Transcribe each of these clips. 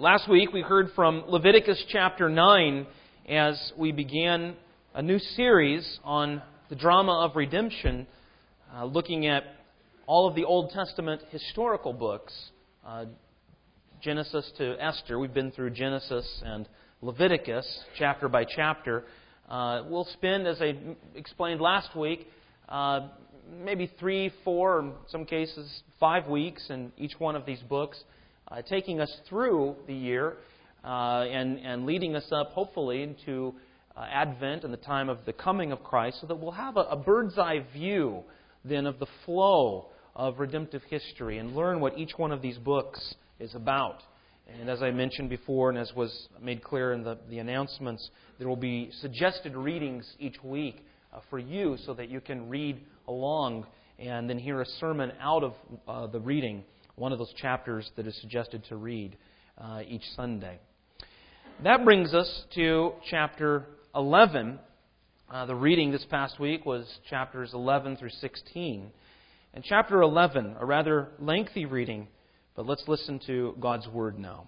Last week we heard from Leviticus chapter 9 as we began a new series on the drama of redemption, looking at all of the Old Testament historical books, Genesis to Esther. We've been through Genesis and Leviticus chapter by chapter. We'll spend, as I explained last week, maybe 3, 4, or in some cases 5 weeks in each one of these books, taking us through the year and leading us up, hopefully, into Advent and the time of the coming of Christ, so that we'll have a bird's eye view then of the flow of redemptive history and learn what each one of these books is about. And as I mentioned before, and as was made clear in the announcements, there will be suggested readings each week for you so that you can read along and then hear a sermon out of the reading, one of those chapters that is suggested to read each Sunday. That brings us to chapter 11. The reading this past week was chapters 11 through 16. And chapter 11, a rather lengthy reading, but let's listen to God's Word now.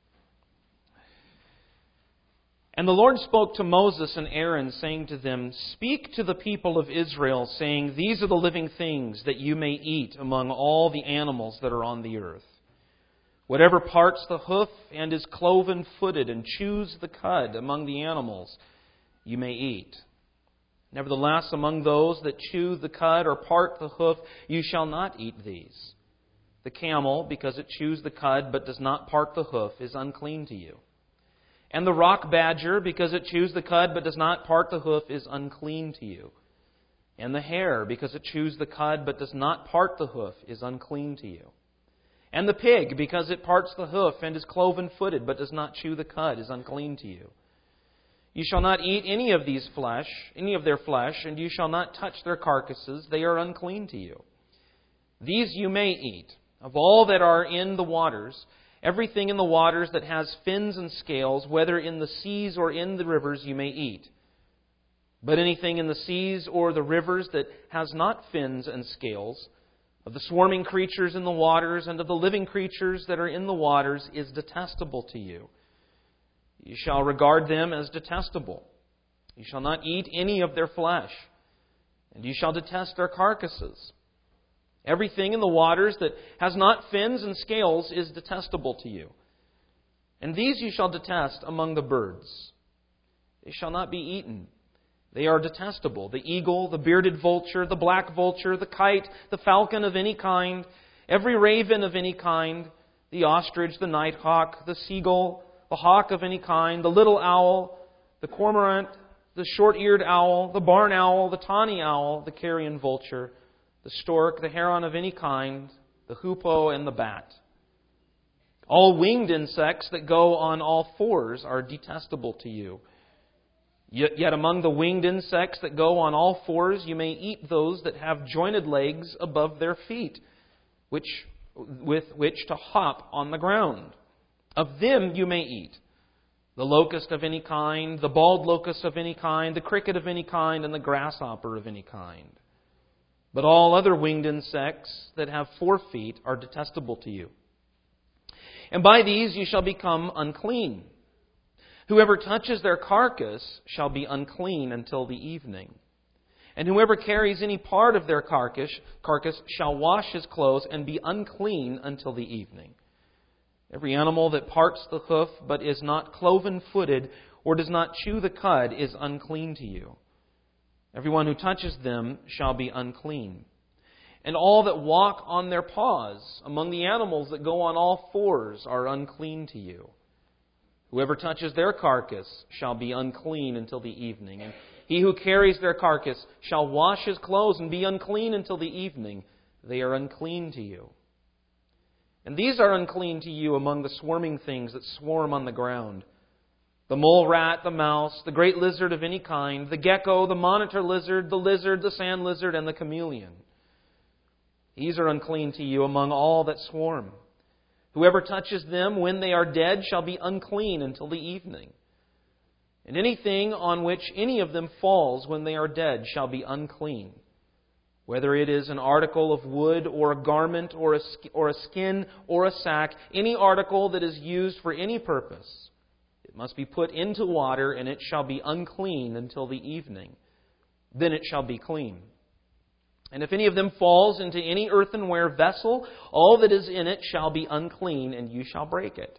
And the Lord spoke to Moses and Aaron, saying to them, "Speak to the people of Israel, saying, These are the living things that you may eat among all the animals that are on the earth. Whatever parts the hoof and is cloven-footed and chews the cud among the animals, you may eat. Nevertheless, among those that chew the cud or part the hoof, you shall not eat these. The camel, because it chews the cud but does not part the hoof, is unclean to you. And the rock badger, because it chews the cud but does not part the hoof, is unclean to you. And the hare, because it chews the cud but does not part the hoof, is unclean to you. And the pig, because it parts the hoof and is cloven-footed but does not chew the cud, is unclean to you. You shall not eat any of their flesh, and you shall not touch their carcasses. They are unclean to you. These you may eat. Of all that are in the waters, everything in the waters that has fins and scales, whether in the seas or in the rivers, you may eat. But anything in the seas or the rivers that has not fins and scales, of the swarming creatures in the waters and of the living creatures that are in the waters, is detestable to you. You shall regard them as detestable. You shall not eat any of their flesh, and you shall detest their carcasses. Everything in the waters that has not fins and scales is detestable to you. And these you shall detest among the birds. They shall not be eaten. They are detestable. The eagle, the bearded vulture, the black vulture, the kite, the falcon of any kind, every raven of any kind, the ostrich, the nighthawk, the seagull, the hawk of any kind, the little owl, the cormorant, the short-eared owl, the barn owl, the tawny owl, the carrion vulture, the stork, the heron of any kind, the hoopoe, and the bat. All winged insects that go on all fours are detestable to you. Yet among the winged insects that go on all fours, you may eat those that have jointed legs above their feet, with which to hop on the ground. Of them you may eat. The locust of any kind, the bald locust of any kind, the cricket of any kind, and the grasshopper of any kind. But all other winged insects that have 4 feet are detestable to you. And by these you shall become unclean. Whoever touches their carcass shall be unclean until the evening. And whoever carries any part of their carcass shall wash his clothes and be unclean until the evening. Every animal that parts the hoof but is not cloven-footed or does not chew the cud is unclean to you. Everyone who touches them shall be unclean. And all that walk on their paws among the animals that go on all fours are unclean to you. Whoever touches their carcass shall be unclean until the evening. And he who carries their carcass shall wash his clothes and be unclean until the evening. They are unclean to you. And these are unclean to you among the swarming things that swarm on the ground. The mole rat, the mouse, the great lizard of any kind, the gecko, the monitor lizard, the sand lizard, and the chameleon. These are unclean to you among all that swarm. Whoever touches them when they are dead shall be unclean until the evening. And anything on which any of them falls when they are dead shall be unclean. Whether it is an article of wood or a garment or a skin or a sack, any article that is used for any purpose, it must be put into water, and it shall be unclean until the evening. Then it shall be clean. And if any of them falls into any earthenware vessel, all that is in it shall be unclean, and you shall break it.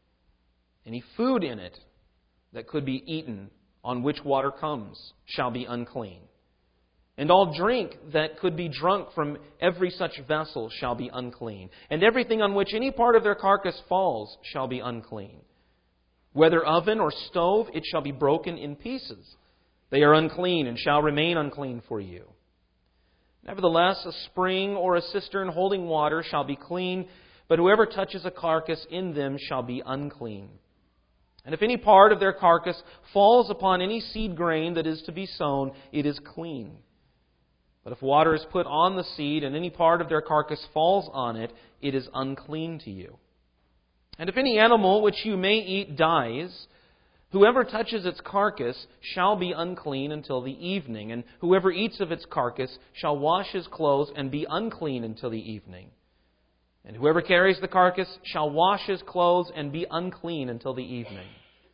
Any food in it that could be eaten, on which water comes, shall be unclean. And all drink that could be drunk from every such vessel shall be unclean. And everything on which any part of their carcass falls shall be unclean. Whether oven or stove, it shall be broken in pieces. They are unclean and shall remain unclean for you. Nevertheless, a spring or a cistern holding water shall be clean, but whoever touches a carcass in them shall be unclean. And if any part of their carcass falls upon any seed grain that is to be sown, it is clean. But if water is put on the seed, and any part of their carcass falls on it, it is unclean to you. And if any animal which you may eat dies, whoever touches its carcass shall be unclean until the evening, and whoever eats of its carcass shall wash his clothes and be unclean until the evening. And whoever carries the carcass shall wash his clothes and be unclean until the evening.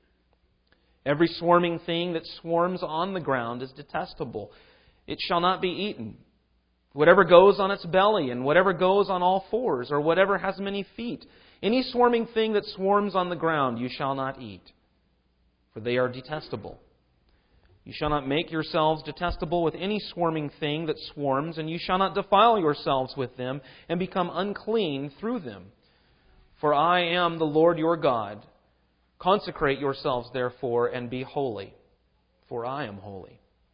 Every swarming thing that swarms on the ground is detestable. It shall not be eaten. Whatever goes on its belly, and whatever goes on all fours, or whatever has many feet, any swarming thing that swarms on the ground you shall not eat, for they are detestable. You shall not make yourselves detestable with any swarming thing that swarms, and you shall not defile yourselves with them and become unclean through them. For I am the Lord your God. Consecrate yourselves, therefore, and be holy, for I am holy.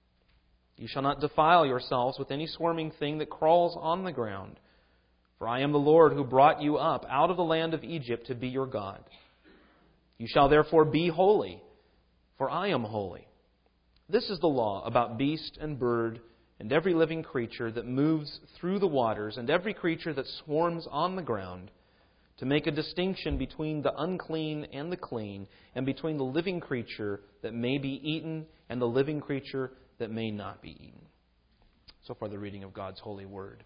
You shall not defile yourselves with any swarming thing that crawls on the ground. For I am the Lord who brought you up out of the land of Egypt to be your God. You shall therefore be holy, for I am holy. This is the law about beast and bird and every living creature that moves through the waters and every creature that swarms on the ground, to make a distinction between the unclean and the clean, and between the living creature that may be eaten and the living creature that may not be eaten. So far, the reading of God's holy word.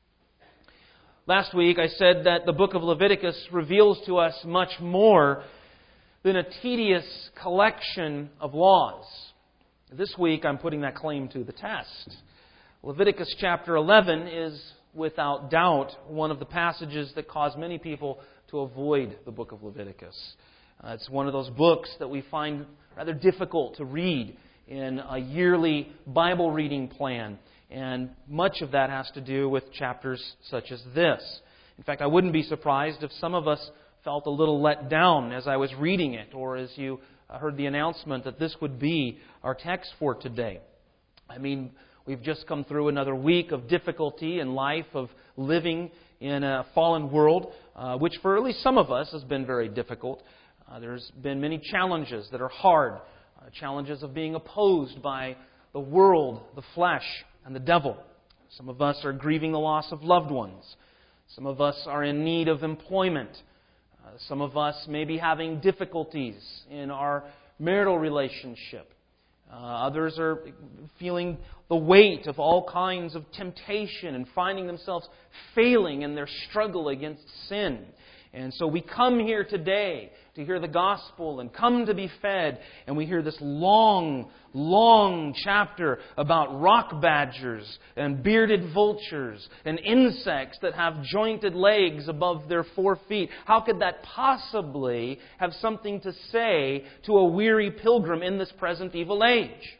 Last week, I said that the book of Leviticus reveals to us much more than a tedious collection of laws. This week, I'm putting that claim to the test. Leviticus chapter 11 is, without doubt, one of the passages that cause many people to avoid the book of Leviticus. It's one of those books that we find rather difficult to read in a yearly Bible reading plan. And much of that has to do with chapters such as this. In fact, I wouldn't be surprised if some of us felt a little let down as I was reading it, or as you heard the announcement that this would be our text for today. I mean, we've just come through another week of difficulty in life, of living in a fallen world, which for at least some of us has been very difficult. There's been many challenges that are hard. Challenges of being opposed by the world, the flesh, and the devil. Some of us are grieving the loss of loved ones. Some of us are in need of employment. Some of us may be having difficulties in our marital relationship. Others are feeling the weight of all kinds of temptation and finding themselves failing in their struggle against sin. And so we come here today to hear the gospel and come to be fed. And we hear this long, long chapter about rock badgers and bearded vultures and insects that have jointed legs above their 4 feet. How could that possibly have something to say to a weary pilgrim in this present evil age?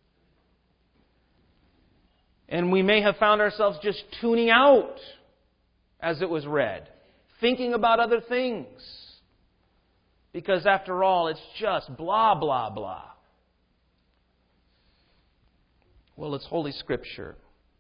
And we may have found ourselves just tuning out as it was read, thinking about other things. Because after all, it's just blah, blah, blah. Well, it's Holy Scripture.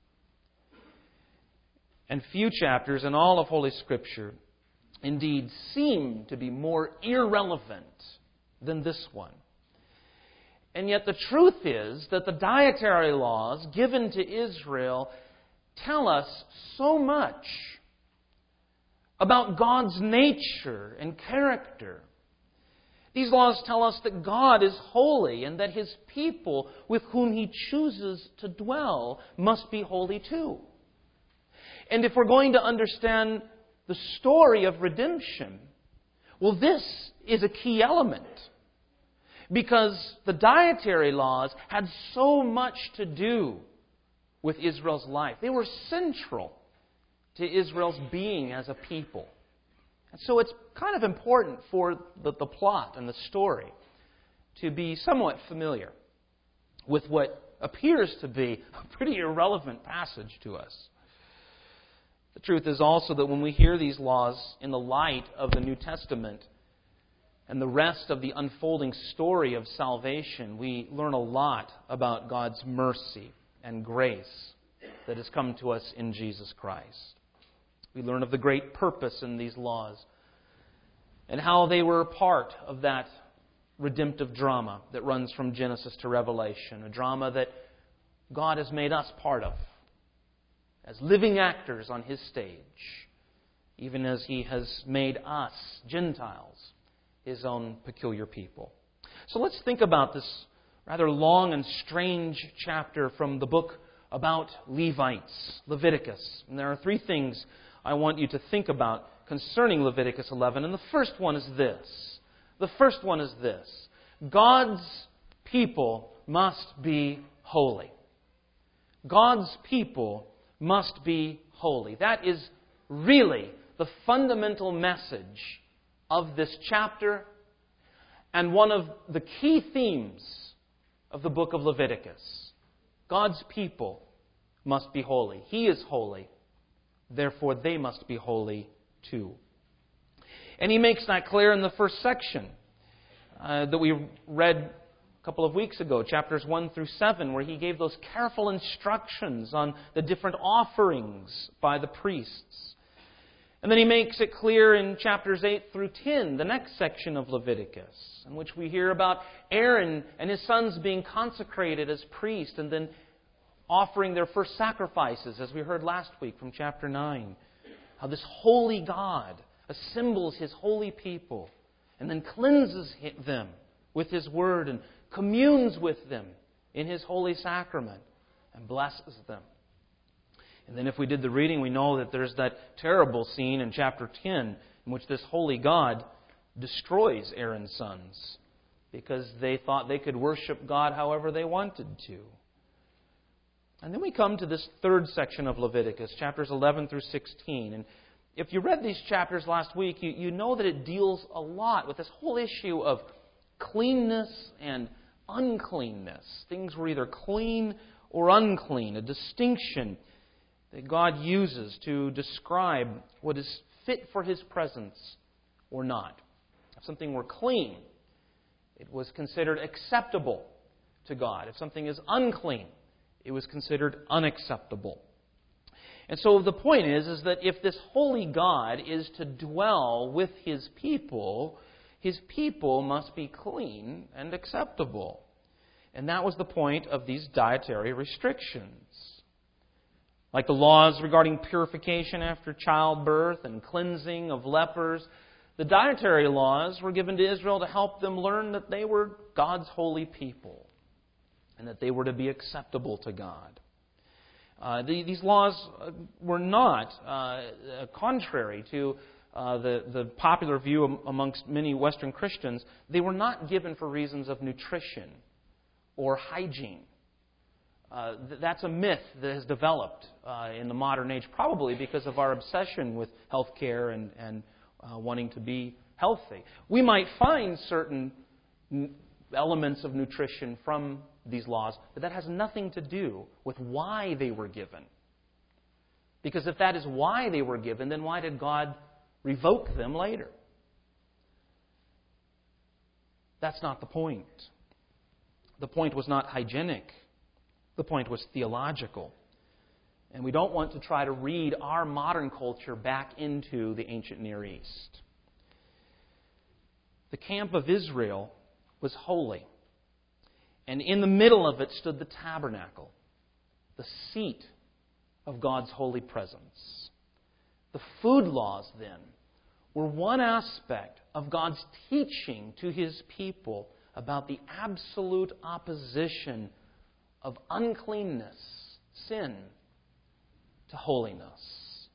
And few chapters in all of Holy Scripture indeed seem to be more irrelevant than this one. And yet the truth is that the dietary laws given to Israel tell us so much about God's nature and character. These laws tell us that God is holy and that His people with whom He chooses to dwell must be holy too. And if we're going to understand the story of redemption, well, this is a key element. Because the dietary laws had so much to do with Israel's life. They were central to Israel's being as a people. And so it's kind of important for the plot and the story to be somewhat familiar with what appears to be a pretty irrelevant passage to us. The truth is also that when we hear these laws in the light of the New Testament and the rest of the unfolding story of salvation, we learn a lot about God's mercy and grace that has come to us in Jesus Christ. We learn of the great purpose in these laws and how they were part of that redemptive drama that runs from Genesis to Revelation, a drama that God has made us part of as living actors on His stage, even as He has made us, Gentiles, His own peculiar people. So let's think about this rather long and strange chapter from the book about Levites, Leviticus. And there are three things I want you to think about concerning Leviticus 11. And the first one is this. God's people must be holy. God's people must be holy. That is really the fundamental message of this chapter and one of the key themes of the book of Leviticus. God's people must be holy. He is holy. Therefore, they must be holy too. And He makes that clear in the first section that we read a couple of weeks ago, chapters 1 through 7, where He gave those careful instructions on the different offerings by the priests. And then He makes it clear in chapters 8 through 10, the next section of Leviticus, in which we hear about Aaron and his sons being consecrated as priests and then offering their first sacrifices, as we heard last week from chapter 9. How this holy God assembles His holy people and then cleanses them with His Word and communes with them in His holy sacrament and blesses them. And then if we did the reading, we know that there's that terrible scene in chapter 10 in which this holy God destroys Aaron's sons because they thought they could worship God however they wanted to. And then we come to this third section of Leviticus, chapters 11 through 16. And if you read these chapters last week, you know that it deals a lot with this whole issue of cleanness and uncleanness. Things were either clean or unclean, a distinction that God uses to describe what is fit for His presence or not. If something were clean, it was considered acceptable to God. If something is unclean, it was considered unacceptable. And so the point is that if this holy God is to dwell with His people must be clean and acceptable. And that was the point of these dietary restrictions. Like the laws regarding purification after childbirth and cleansing of lepers, the dietary laws were given to Israel to help them learn that they were God's holy people and that they were to be acceptable to God. These laws were not contrary to the popular view amongst many Western Christians. They were not given for reasons of nutrition or hygiene. That's a myth that has developed in the modern age, probably because of our obsession with healthcare and wanting to be healthy. We might find certain elements of nutrition from these laws, but that has nothing to do with why they were given. Because if that is why they were given, then why did God revoke them later? That's not the point. The point was not hygienic. The point was theological. And we don't want to try to read our modern culture back into the ancient Near East. The camp of Israel was holy. And in the middle of it stood the tabernacle, the seat of God's holy presence. The food laws, then, were one aspect of God's teaching to His people about the absolute opposition of uncleanness, sin, to holiness.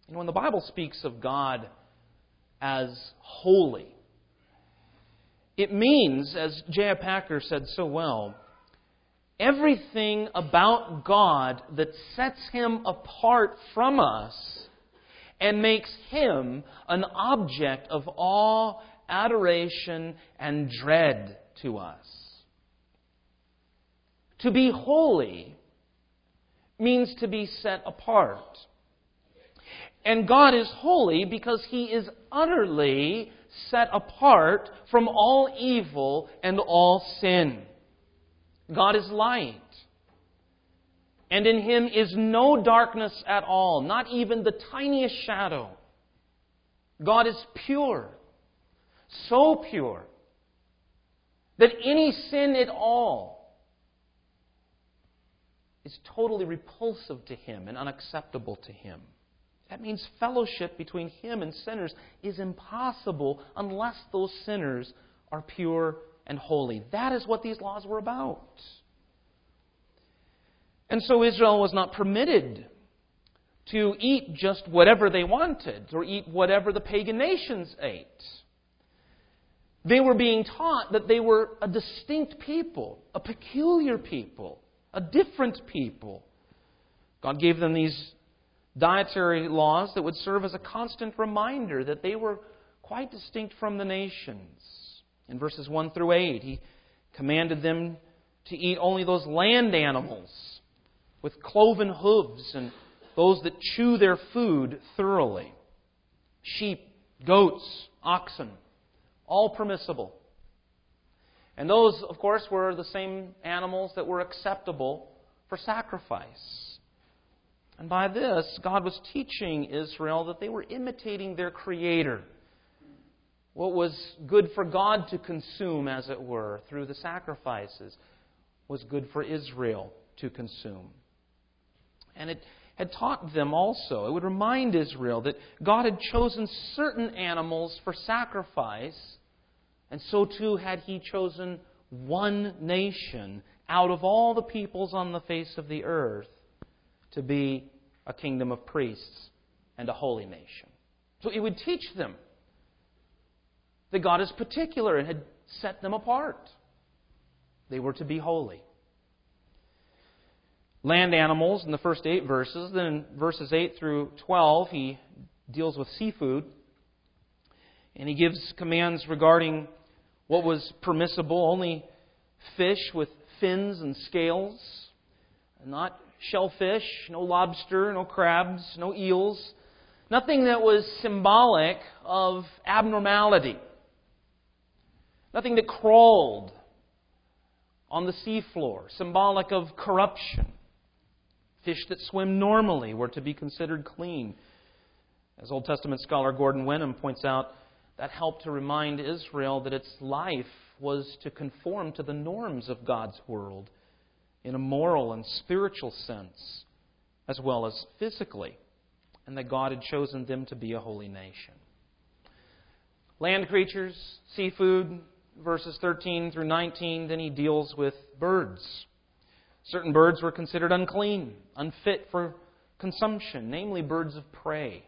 When the Bible speaks of God as holy, it means, as J.I. Packer said so well, everything about God that sets Him apart from us and makes Him an object of awe, adoration, and dread to us. To be holy means to be set apart. And God is holy because He is utterly set apart from all evil and all sin. God is light. And in Him is no darkness at all, not even the tiniest shadow. God is pure, so pure, that any sin at all is totally repulsive to Him and unacceptable to Him. That means fellowship between Him and sinners is impossible unless those sinners are pure and holy. That is what these laws were about. And so Israel was not permitted to eat just whatever they wanted or eat whatever the pagan nations ate. They were being taught that they were a distinct people, a peculiar people, a different people. God gave them these dietary laws that would serve as a constant reminder that they were quite distinct from the nations. In verses 1 through 8, He commanded them to eat only those land animals with cloven hooves and those that chew their food thoroughly. Sheep, goats, oxen, all permissible. And those, of course, were the same animals that were acceptable for sacrifice. And by this, God was teaching Israel that they were imitating their Creator. What was good for God to consume, as it were, through the sacrifices, was good for Israel to consume. And it had taught them also, it would remind Israel that God had chosen certain animals for sacrifice, and so too had He chosen one nation out of all the peoples on the face of the earth to be a kingdom of priests and a holy nation. So it would teach them that God is particular and had set them apart. They were to be holy. Land animals in the first 8 verses. Then in verses 8 through 12, He deals with seafood. And He gives commands regarding what was permissible. Only fish with fins and scales. Not shellfish, no lobster, no crabs, no eels. Nothing that was symbolic of abnormality. Nothing that crawled on the seafloor, symbolic of corruption. Fish that swim normally were to be considered clean. As Old Testament scholar Gordon Wenham points out, that helped to remind Israel that its life was to conform to the norms of God's world in a moral and spiritual sense, as well as physically, and that God had chosen them to be a holy nation. Land creatures, seafood, verses 13 through 19, then He deals with birds. Certain birds were considered unclean, unfit for consumption, namely birds of prey.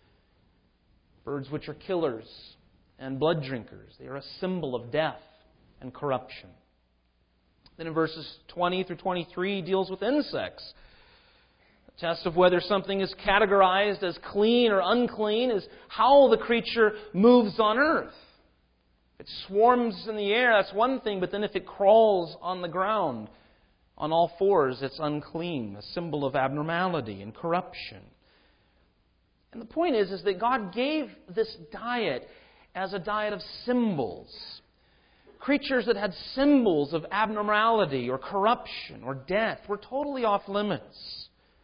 Birds which are killers and blood drinkers. They are a symbol of death and corruption. Then in verses 20 through 23, He deals with insects. The test of whether something is categorized as clean or unclean is how the creature moves on earth. If it swarms in the air, that's one thing, but then if it crawls on the ground on all fours, it's unclean, a symbol of abnormality and corruption. And the point is that God gave this diet as a diet of symbols. Creatures that had symbols of abnormality or corruption or death were totally off limits.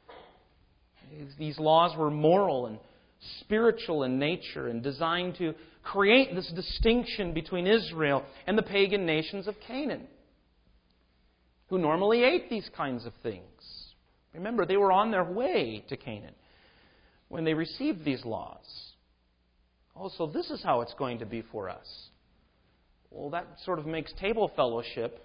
These laws were moral and spiritual in nature and designed to create this distinction between Israel and the pagan nations of Canaan, who normally ate these kinds of things. Remember, they were on their way to Canaan when they received these laws. Oh, so this is how it's going to be for us. Well, that sort of makes table fellowship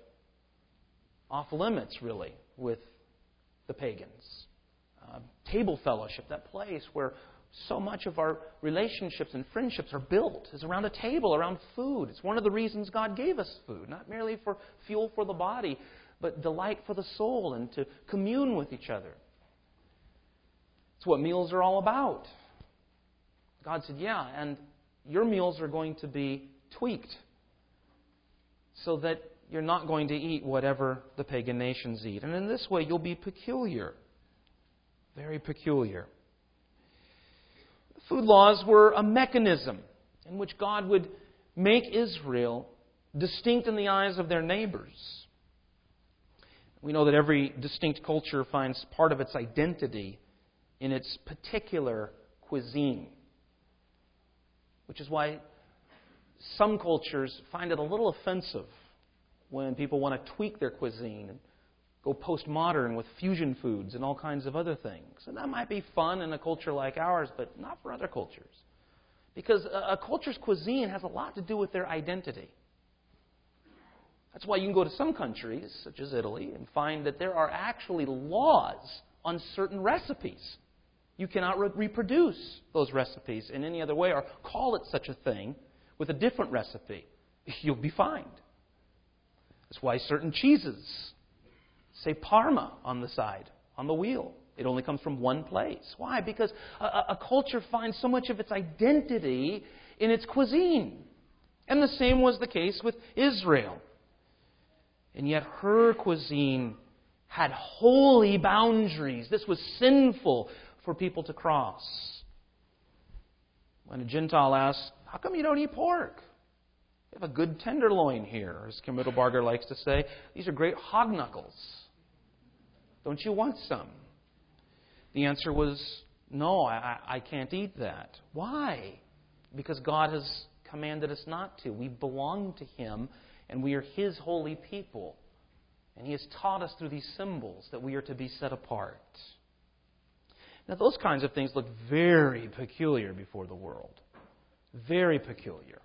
off limits, really, with the pagans. Table fellowship, that place where So much of our relationships and friendships are built is around a table, around food. It's one of the reasons God gave us food, not merely for fuel for the body, but delight for the soul and to commune with each other. It's what meals are all about. God said, yeah, and your meals are going to be tweaked so that you're not going to eat whatever the pagan nations eat. And in this way, you'll be peculiar. Very peculiar. Food laws were a mechanism in which God would make Israel distinct in the eyes of their neighbors. We know that every distinct culture finds part of its identity in its particular cuisine, which is why some cultures find it a little offensive when people want to tweak their cuisine and go postmodern with fusion foods and all kinds of other things. And that might be fun in a culture like ours, but not for other cultures. Because a culture's cuisine has a lot to do with their identity. That's why you can go to some countries, such as Italy, and find that there are actually laws on certain recipes. You cannot reproduce those recipes in any other way or call it such a thing with a different recipe. You'll be fined. That's why certain cheeses say Parma on the side, on the wheel. It only comes from one place. Why? Because a culture finds so much of its identity in its cuisine. And the same was the case with Israel. And yet her cuisine had holy boundaries. This was sinful for people to cross. When a Gentile asks, how come you don't eat pork? We have a good tenderloin here, as Kim Mittelbarger likes to say. These are great hog knuckles. Don't you want some? The answer was, no, I can't eat that. Why? Because God has commanded us not to. We belong to Him, and we are His holy people. And He has taught us through these symbols that we are to be set apart. Now, those kinds of things look very peculiar before the world. Very peculiar.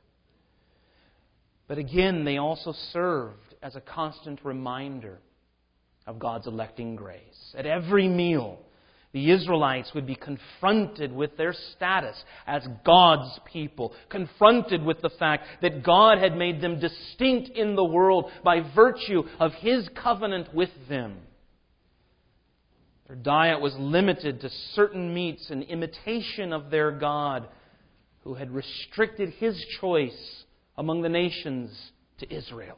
But again, they also served as a constant reminder of God's electing grace. At every meal, the Israelites would be confronted with their status as God's people, confronted with the fact that God had made them distinct in the world by virtue of His covenant with them. Their diet was limited to certain meats in imitation of their God, who had restricted His choice among the nations to Israel.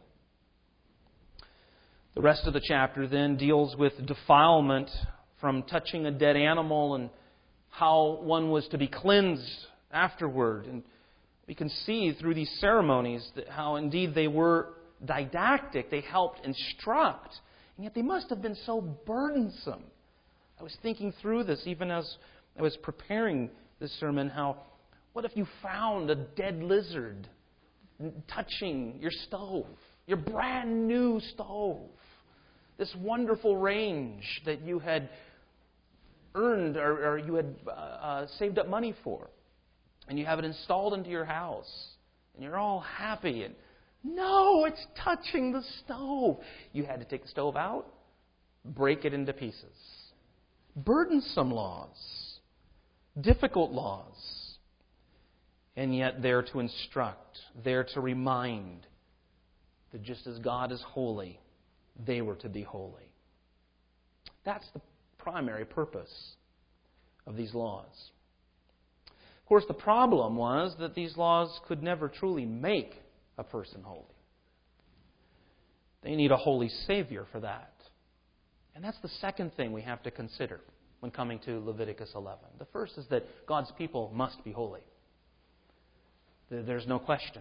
The rest of the chapter then deals with defilement from touching a dead animal and how one was to be cleansed afterward. And we can see through these ceremonies that how indeed they were didactic, they helped instruct, and yet they must have been so burdensome. I was thinking through this even as I was preparing this sermon, how what if you found a dead lizard touching your stove, your brand new stove, this wonderful range that you had earned or you had saved up money for, and you have it installed into your house, and you're all happy, and no, it's touching the stove. You had to take the stove out, break it into pieces. Burdensome laws, difficult laws, and yet there to instruct, there to remind that just as God is holy, they were to be holy. That's the primary purpose of these laws. Of course, the problem was that these laws could never truly make a person holy. They need a holy Savior for that. And that's the second thing we have to consider when coming to Leviticus 11. The first is that God's people must be holy. There's no question.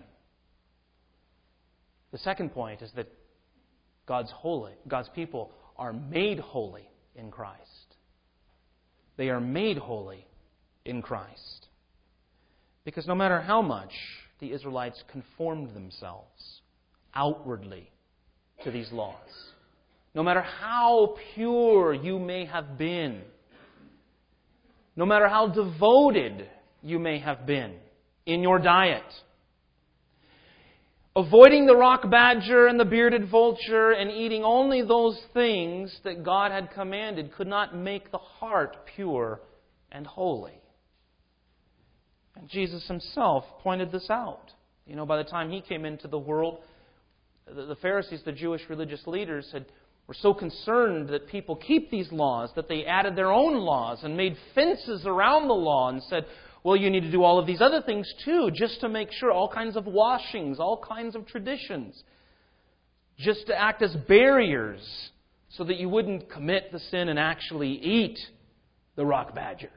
The second point is that God's people are made holy in Christ. They are made holy in Christ. Because no matter how much the Israelites conformed themselves outwardly to these laws, no matter how pure you may have been, no matter how devoted you may have been in your diet, avoiding the rock badger and the bearded vulture and eating only those things that God had commanded could not make the heart pure and holy. And Jesus Himself pointed this out. By the time He came into the world, the Pharisees, the Jewish religious leaders, were so concerned that people keep these laws that they added their own laws and made fences around the law and said, well, you need to do all of these other things too, just to make sure, all kinds of washings, all kinds of traditions, just to act as barriers so that you wouldn't commit the sin and actually eat the rock badger.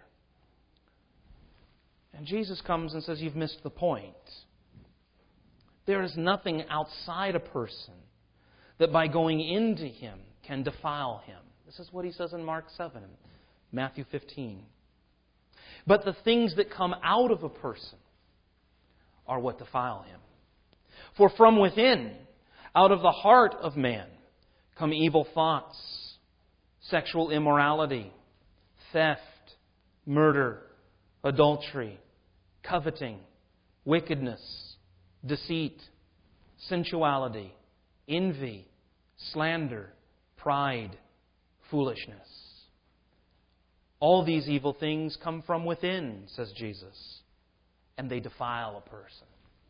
And Jesus comes and says, you've missed the point. There is nothing outside a person that by going into him can defile him. This is what He says in Mark 7, Matthew 15. But the things that come out of a person are what defile him. For from within, out of the heart of man, come evil thoughts, sexual immorality, theft, murder, adultery, coveting, wickedness, deceit, sensuality, envy, slander, pride, foolishness. All these evil things come from within, says Jesus, and they defile a person.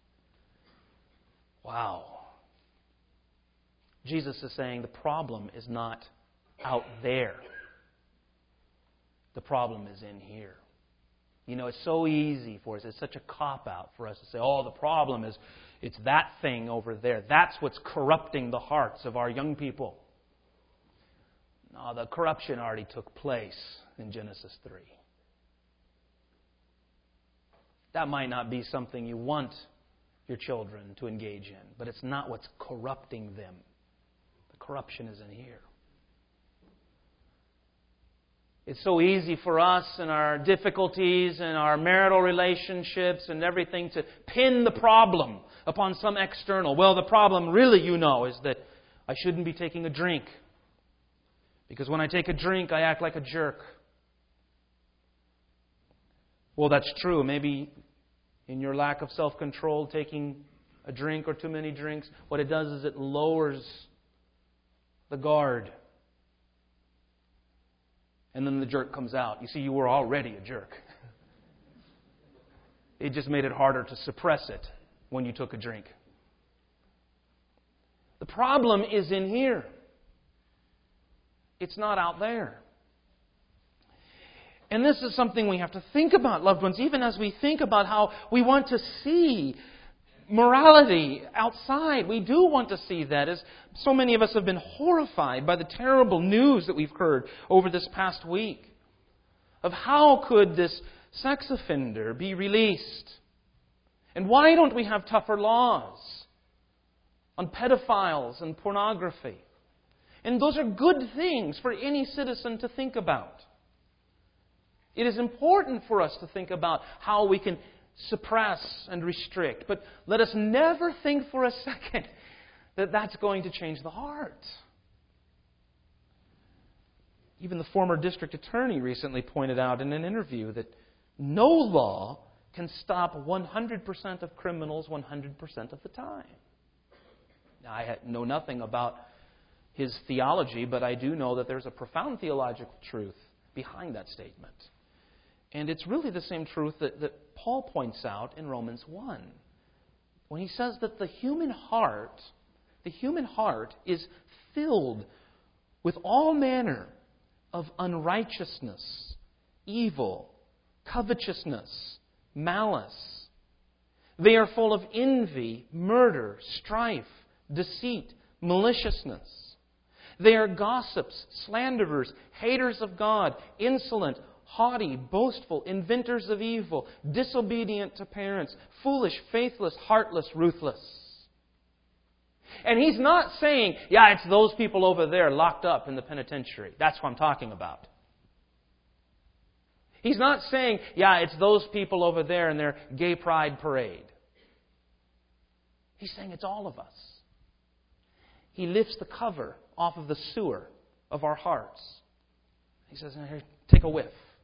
Wow. Jesus is saying the problem is not out there. The problem is in here. It's so easy for us. It's such a cop-out for us to say, the problem is it's that thing over there. That's what's corrupting the hearts of our young people. No, the corruption already took place in Genesis 3. That might not be something you want your children to engage in, but it's not what's corrupting them. The corruption is in here. It's so easy for us in our difficulties and our marital relationships and everything to pin the problem upon some external. Well, the problem really, is that I shouldn't be taking a drink. Because when I take a drink, I act like a jerk. Well, that's true. Maybe in your lack of self-control, taking a drink or too many drinks, what it does is it lowers the guard. And then the jerk comes out. You see, you were already a jerk. It just made it harder to suppress it when you took a drink. The problem is in here. It's not out there. And this is something we have to think about, loved ones, even as we think about how we want to see morality outside. We do want to see that, as so many of us have been horrified by the terrible news that we've heard over this past week of how could this sex offender be released? And why don't we have tougher laws on pedophiles and pornography? And those are good things for any citizen to think about. It is important for us to think about how we can suppress and restrict. But let us never think for a second that that's going to change the heart. Even the former district attorney recently pointed out in an interview that no law can stop 100% of criminals 100% of the time. Now, I know nothing about his theology, but I do know that there's a profound theological truth behind that statement. And it's really the same truth that Paul points out in Romans 1. When he says that the human heart is filled with all manner of unrighteousness, evil, covetousness, malice. They are full of envy, murder, strife, deceit, maliciousness. They are gossips, slanderers, haters of God, insolent, haughty, boastful, inventors of evil, disobedient to parents, foolish, faithless, heartless, ruthless. And he's not saying, it's those people over there locked up in the penitentiary. That's what I'm talking about. He's not saying, it's those people over there in their gay pride parade. He's saying it's all of us. He lifts the cover off of the sewer of our hearts. He says, here, take a whiff.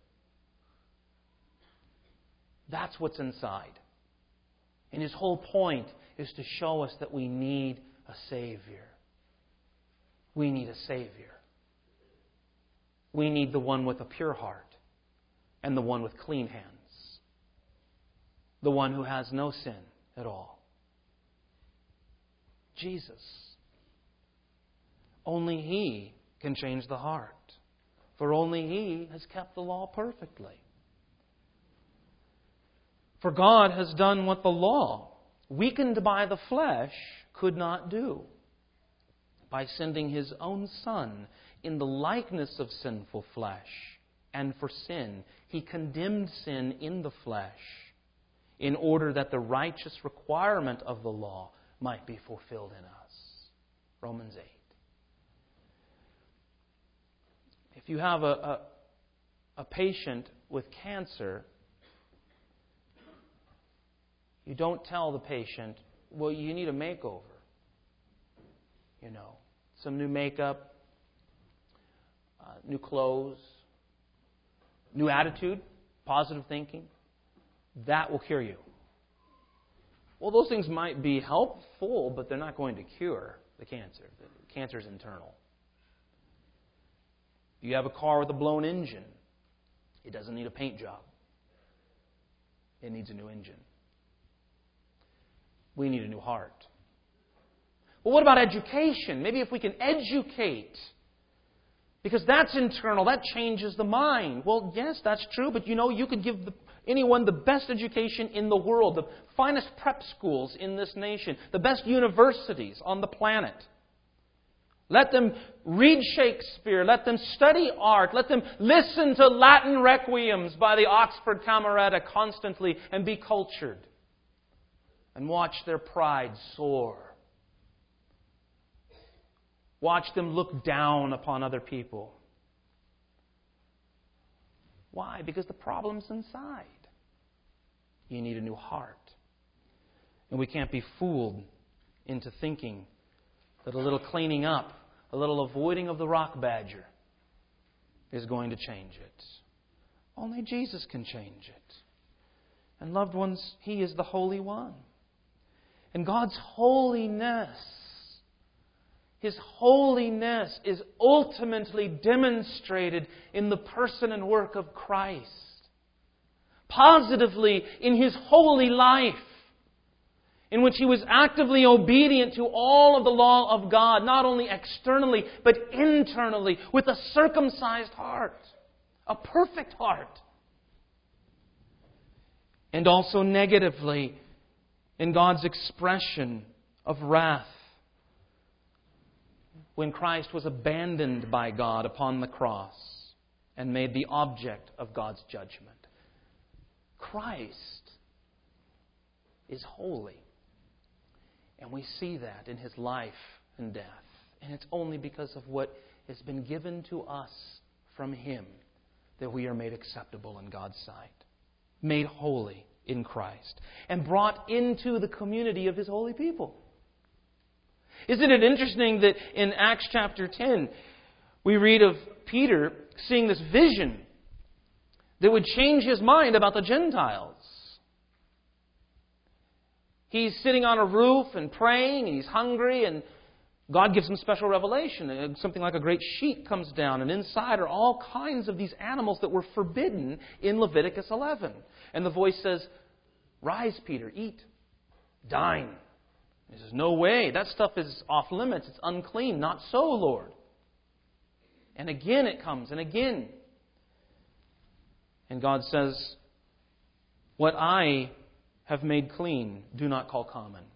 That's what's inside. And his whole point is to show us that we need a Savior. We need a Savior. We need the one with a pure heart and the one with clean hands. the one who has no sin at all. Jesus. Only He can change the heart, for only He has kept the law perfectly. For God has done what the law, weakened by the flesh, could not do. By sending His own Son in the likeness of sinful flesh, and for sin, He condemned sin in the flesh, in order that the righteous requirement of the law might be fulfilled in us. Romans 8. If you have a patient with cancer, you don't tell the patient, well, you need a makeover. Some new makeup, new clothes, new attitude, positive thinking. That will cure you. Well, those things might be helpful, but they're not going to cure the cancer. The cancer is internal. If you have a car with a blown engine, it doesn't need a paint job. It needs a new engine. We need a new heart. Well, what about education? Maybe if we can educate, because that's internal, that changes the mind. Well, yes, that's true, but you could give anyone the best education in the world, the finest prep schools in this nation, the best universities on the planet. Let them read Shakespeare. Let them study art. Let them listen to Latin requiems by the Oxford Camerata constantly and be cultured. And watch their pride soar. Watch them look down upon other people. Why? Because the problem's inside. You need a new heart. And we can't be fooled into thinking that a little cleaning up, a little avoiding of the rock badger is going to change it. Only Jesus can change it. And loved ones, He is the Holy One. And God's holiness, His holiness is ultimately demonstrated in the person and work of Christ. Positively in His holy life, in which He was actively obedient to all of the law of God, not only externally, but internally, with a circumcised heart, a perfect heart. And also negatively, in God's expression of wrath, when Christ was abandoned by God upon the cross and made the object of God's judgment. Christ is holy. And we see that in His life and death. And it's only because of what has been given to us from Him that we are made acceptable in God's sight. Made holy in Christ. And brought into the community of His holy people. Isn't it interesting that in Acts chapter 10, we read of Peter seeing this vision that would change his mind about the Gentiles. He's sitting on a roof and praying, and he's hungry, and God gives him special revelation. And something like a great sheet comes down, and inside are all kinds of these animals that were forbidden in Leviticus 11. And the voice says, "Rise, Peter, eat, dine." He says, "No way, that stuff is off limits, it's unclean." "Not so, Lord." And again it comes, and again. And God says, "What I have made clean, do not call common."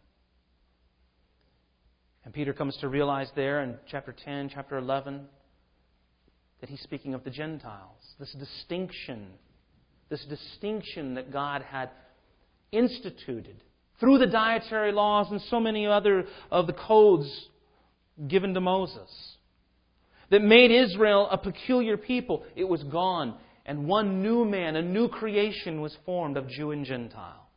And Peter comes to realize there in chapter 10, chapter 11, that he's speaking of the Gentiles. This distinction that God had instituted through the dietary laws and so many other of the codes given to Moses, that made Israel a peculiar people. It was gone. And one new man, a new creation was formed of Jew and Gentile.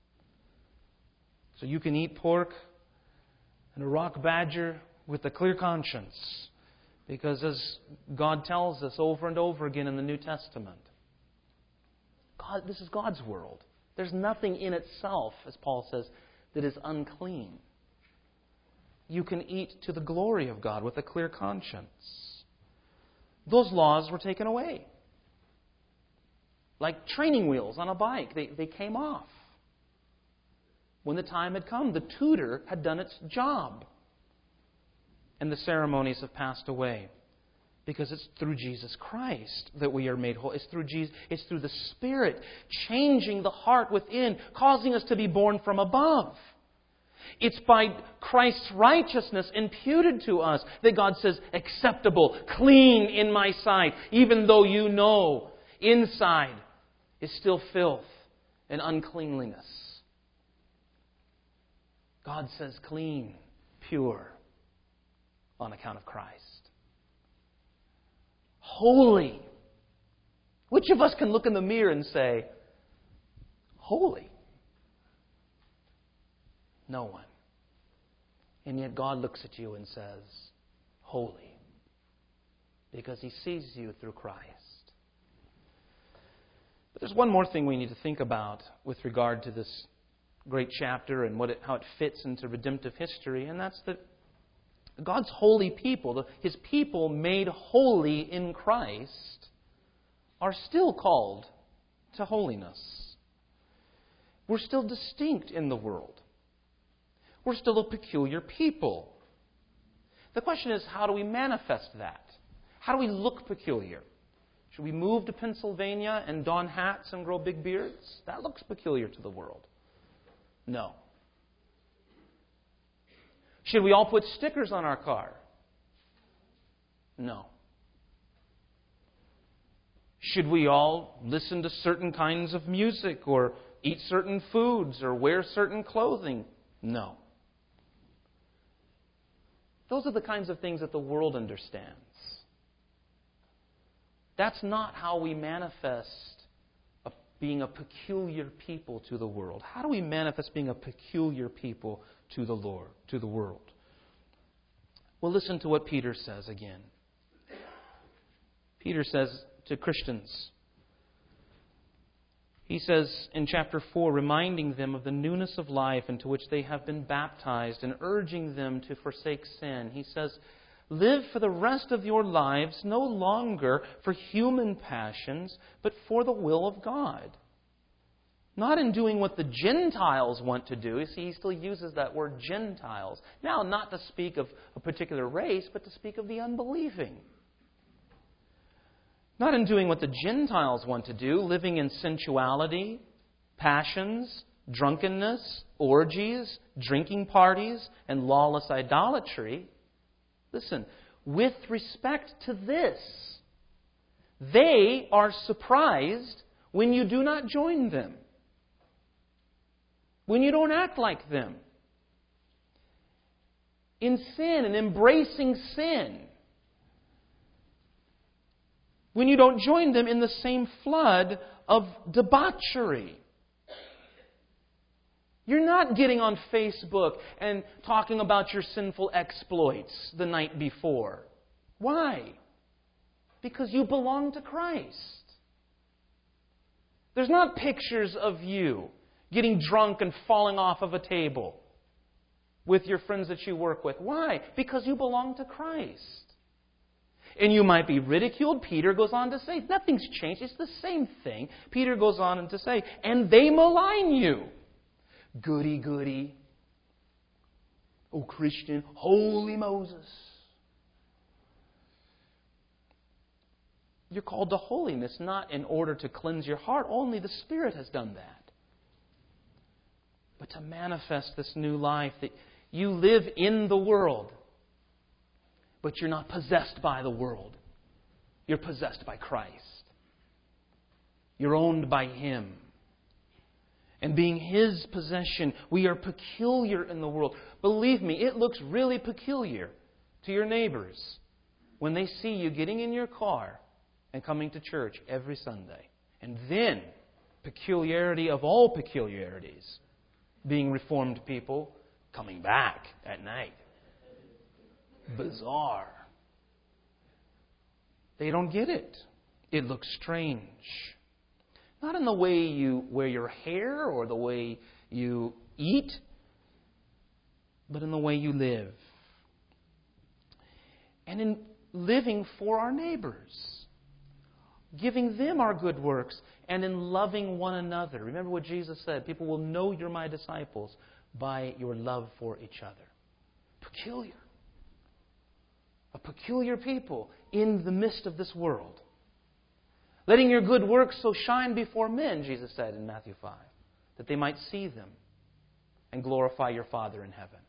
So you can eat pork and a rock badger with a clear conscience. Because as God tells us over and over again in the New Testament, this is God's world. There's nothing in itself, as Paul says, that is unclean. You can eat to the glory of God with a clear conscience. Those laws were taken away. Like training wheels on a bike, they came off. When the time had come, the tutor had done its job. And the ceremonies have passed away. Because it's through Jesus Christ that we are made whole. It's through Jesus, it's through the Spirit changing the heart within, causing us to be born from above. It's by Christ's righteousness imputed to us that God says, acceptable, clean in my sight, even though you know inside is still filth and uncleanliness. God says clean, pure, on account of Christ. Holy. Which of us can look in the mirror and say, holy? No one. And yet God looks at you and says, holy. Because He sees you through Christ. But there's one more thing we need to think about with regard to this great chapter and how it fits into redemptive history, and that's that God's holy people, His people made holy in Christ, are still called to holiness. We're still distinct in the world. We're still a peculiar people. The question is, how do we manifest that? How do we look peculiar? Should we move to Pennsylvania and don hats and grow big beards? That looks peculiar to the world. No. Should we all put stickers on our car? No. Should we all listen to certain kinds of music or eat certain foods or wear certain clothing? No. Those are the kinds of things that the world understands. That's not how we manifest being a peculiar people to the world. How do we manifest being a peculiar people to the Lord, to the world? Well, listen to what Peter says again. Peter says to Christians, he says in chapter 4, reminding them of the newness of life into which they have been baptized and urging them to forsake sin. He says, live for the rest of your lives no longer for human passions, but for the will of God. Not in doing what the Gentiles want to do. You see, he still uses that word Gentiles. Now, not to speak of a particular race, but to speak of the unbelieving. Not in doing what the Gentiles want to do, living in sensuality, passions, drunkenness, orgies, drinking parties, and lawless idolatry. Listen, with respect to this, they are surprised when you do not join them, when you don't act like them in sin and embracing sin, when you don't join them in the same flood of debauchery. You're not getting on Facebook and talking about your sinful exploits the night before. Why? Because you belong to Christ. There's not pictures of you getting drunk and falling off of a table with your friends that you work with. Why? Because you belong to Christ. And you might be ridiculed. Peter goes on to say, nothing's changed. It's the same thing. Peter goes on to say, and they malign you. Goody, goody. Oh, Christian, holy Moses. You're called to holiness, not in order to cleanse your heart. Only the Spirit has done that. But to manifest this new life, that you live in the world, but you're not possessed by the world. You're possessed by Christ. You're owned by Him. And being His possession, we are peculiar in the world. Believe me, it looks really peculiar to your neighbors when they see you getting in your car and coming to church every Sunday. And then, peculiarity of all peculiarities, being Reformed people coming back at night. Bizarre. They don't get it. It looks strange. Not in the way you wear your hair or the way you eat, but in the way you live. And in living for our neighbors. Giving them our good works and in loving one another. Remember what Jesus said, people will know you're my disciples by your love for each other. Peculiar. A peculiar people in the midst of this world. Letting your good works so shine before men, Jesus said in Matthew 5, that they might see them and glorify your Father in heaven.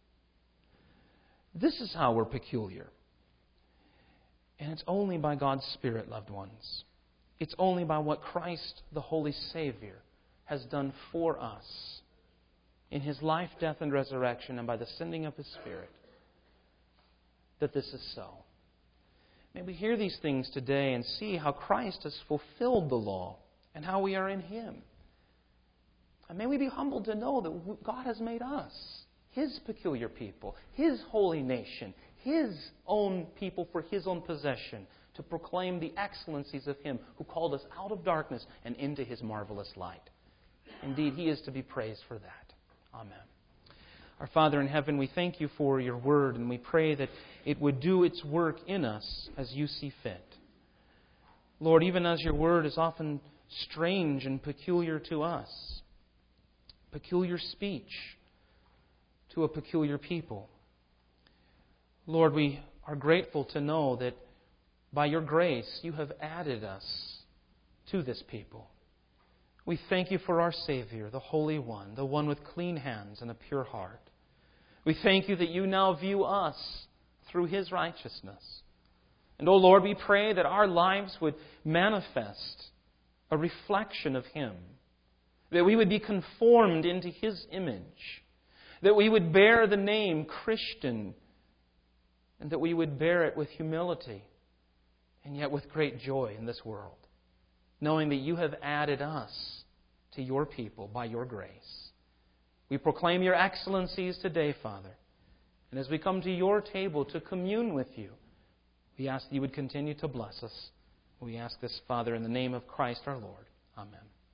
This is how we're peculiar. And it's only by God's Spirit, loved ones. It's only by what Christ, the Holy Savior, has done for us in His life, death, and resurrection, and by the sending of His Spirit, that this is so. May we hear these things today and see how Christ has fulfilled the law and how we are in Him. And may we be humbled to know that God has made us His peculiar people, His holy nation, His own people for His own possession, to proclaim the excellencies of Him who called us out of darkness and into His marvelous light. Indeed, He is to be praised for that. Amen. Our Father in heaven, we thank You for Your Word, and we pray that it would do its work in us as You see fit. Lord, even as Your Word is often strange and peculiar to us, peculiar speech to a peculiar people, Lord, we are grateful to know that by Your grace You have added us to this people. We thank You for our Savior, the Holy One, the one with clean hands and a pure heart. We thank You that You now view us through His righteousness. And, O Lord, we pray that our lives would manifest a reflection of Him, that we would be conformed into His image, that we would bear the name Christian, and that we would bear it with humility and yet with great joy in this world, knowing that You have added us to Your people by Your grace. We proclaim Your excellencies today, Father. And as we come to Your table to commune with You, we ask that You would continue to bless us. We ask this, Father, in the name of Christ our Lord. Amen.